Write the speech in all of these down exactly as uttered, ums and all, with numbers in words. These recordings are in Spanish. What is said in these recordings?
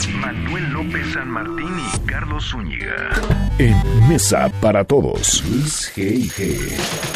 Manuel López San Martín y Carlos Zúñiga. En Mesa para Todos. Luis G I G.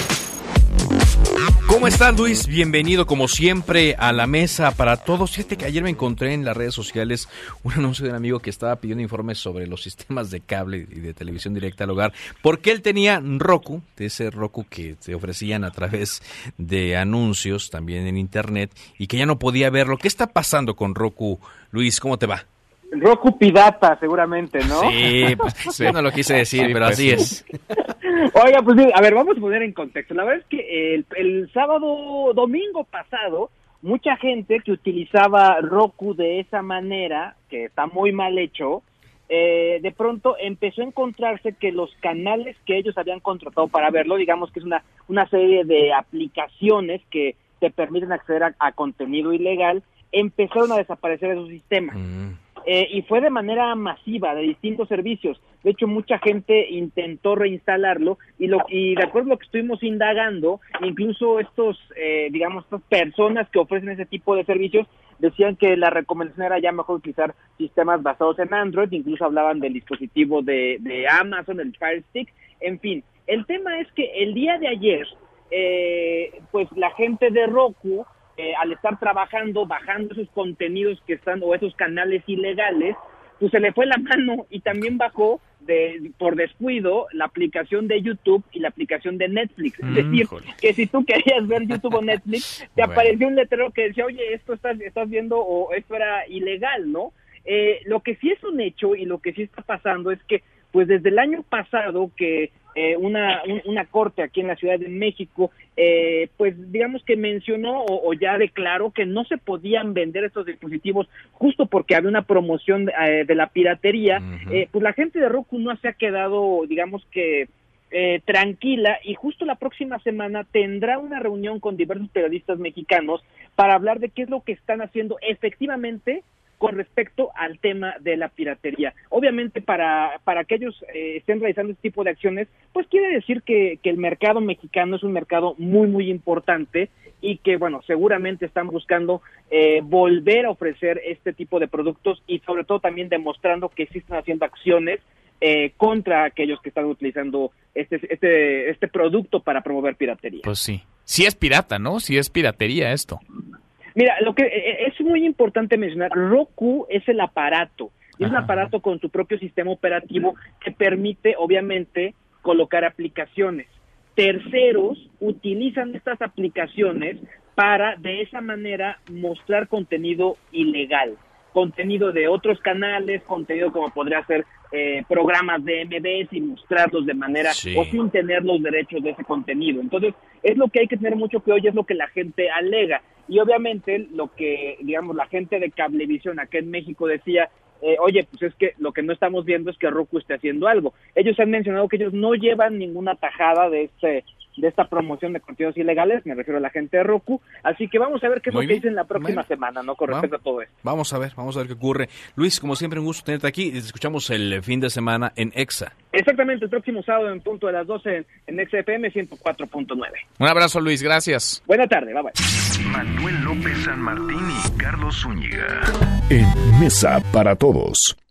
¿Cómo estás, Luis? Bienvenido, como siempre, a la Mesa para Todos. Fíjate que ayer me encontré en las redes sociales un anuncio de un amigo que estaba pidiendo informes sobre los sistemas de cable y de televisión directa al hogar, porque él tenía Roku, de ese Roku que te ofrecían a través de anuncios, también en internet, y que ya no podía verlo. ¿Qué está pasando con Roku, Luis? ¿Cómo te va? Roku pirata, seguramente, ¿no? Sí, pues sí, no lo quise decir, sí, pero así es. Oiga, pues a ver, vamos a poner en contexto. La verdad es que el, el sábado, domingo pasado, mucha gente que utilizaba Roku de esa manera, que está muy mal hecho, eh, de pronto empezó a encontrarse que los canales que ellos habían contratado para verlo, digamos que es una, una serie de aplicaciones que te permiten acceder a, a contenido ilegal, empezaron a desaparecer de su sistema. Mm. Eh, y fue de manera masiva, de distintos servicios. De hecho, mucha gente intentó reinstalarlo y lo y de acuerdo a lo que estuvimos indagando, incluso estos, eh, digamos, estas personas que ofrecen ese tipo de servicios decían que la recomendación era ya mejor utilizar sistemas basados en Android, incluso hablaban del dispositivo de, de Amazon, el Fire Stick, en fin. El tema es que el día de ayer, eh, pues la gente de Roku, Eh, al estar trabajando, bajando esos contenidos que están, o esos canales ilegales, pues se le fue la mano y también bajó de por descuido la aplicación de YouTube y la aplicación de Netflix. Mm, es decir, joder. Que si tú querías ver YouTube o Netflix, te bueno. apareció un letrero que decía, oye, esto estás, estás viendo o esto era ilegal, ¿no? Eh, lo que sí es un hecho y lo que sí está pasando es que, pues desde el año pasado que eh, una un, una corte aquí en la Ciudad de México, eh, pues digamos que mencionó o, o ya declaró que no se podían vender estos dispositivos justo porque había una promoción de, eh, de la piratería, uh-huh. eh, pues la gente de Roku no se ha quedado, digamos que, eh, tranquila, y justo la próxima semana tendrá una reunión con diversos periodistas mexicanos para hablar de qué es lo que están haciendo efectivamente con respecto al tema de la piratería. Obviamente para para que ellos eh, estén realizando este tipo de acciones, pues quiere decir que, que el mercado mexicano es un mercado muy, muy importante y que, bueno, seguramente están buscando eh, volver a ofrecer este tipo de productos y sobre todo también demostrando que sí están haciendo acciones eh, contra aquellos que están utilizando este, este, este producto para promover piratería. Pues sí. Sí es pirata, ¿no? Sí es piratería esto. Mira, lo que es muy importante mencionar, Roku es el aparato, es un aparato con su propio sistema operativo que permite, obviamente, colocar aplicaciones. Terceros utilizan estas aplicaciones para, de esa manera, mostrar contenido ilegal, contenido de otros canales, contenido como podría ser eh, programas de M B S y mostrarlos de manera, sí. o sin tener los derechos de ese contenido. Entonces, es lo que hay que tener mucho que hoy es lo que la gente alega. Y obviamente lo que, digamos, la gente de Cablevisión acá en México decía, eh, oye, pues es que lo que no estamos viendo es que Roku esté haciendo algo. Ellos han mencionado que ellos no llevan ninguna tajada de este de esta promoción de contenidos ilegales, me refiero a la gente de Roku, así que vamos a ver qué es Muy lo bien. que dicen la próxima Muy semana, ¿no? Con respecto vamos, a todo esto. Vamos a ver, vamos a ver qué ocurre. Luis, como siempre, un gusto tenerte aquí y te escuchamos el fin de semana en Exa. Exactamente, el próximo sábado en punto de las doce en, en Exa F M ciento cuatro punto nueve. Un abrazo, Luis, gracias. Buena tarde, bye bye. Manuel López San Martín y Carlos Zúñiga. En Mesa para Todos.